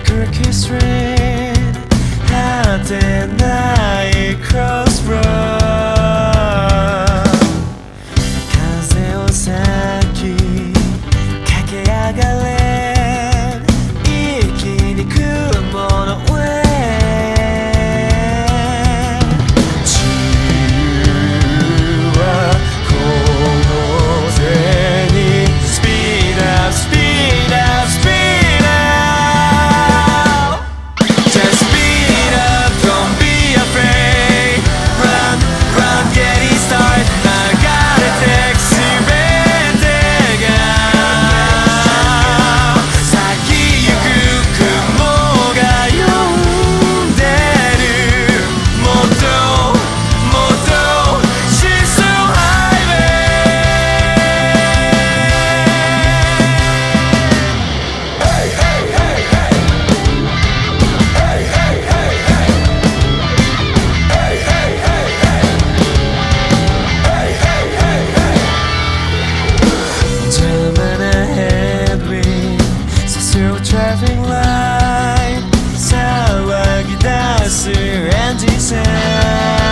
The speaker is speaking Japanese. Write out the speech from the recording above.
Crooked street 果てない Crossroad 風を先駆け上がれ一気に雲の上自由はこの手に Speed up, speed up, speed up Just speed up, don't be afraid Run, run, getting started 流れてく全てが先行く雲が呼んでるもっともっと疾走ハイウ邪魔なヘッドウィンドさするトラフィックライト騒ぎ出すエンジン線